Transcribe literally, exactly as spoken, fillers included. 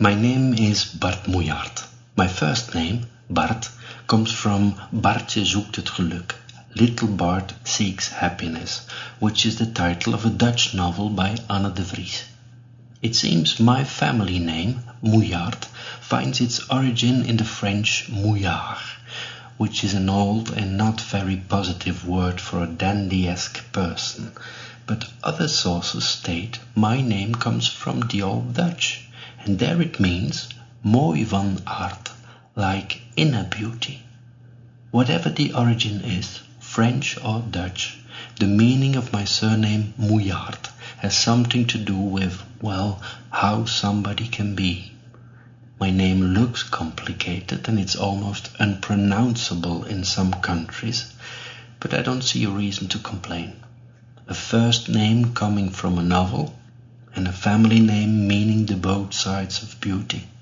My name is Bart Moejaert. My first name, Bart, comes from Bartje zoekt het geluk. Little Bart Seeks Happiness, which is the title of a Dutch novel by Anne de Vries. It seems my family name, Moejaert, finds its origin in the French mouillard, which is an old and not very positive word for a dandy-esque person, but other sources state my name comes from the Old Dutch, and there it means mooi van aard, like inner beauty. Whatever the origin is, French or Dutch, the meaning of my surname Moejaert has something to do with, well, how somebody can be. My name looks complicated and it's almost unpronounceable in some countries, but I don't see a reason to complain. A first name coming from a novel, and a family name meaning the both sides of beauty.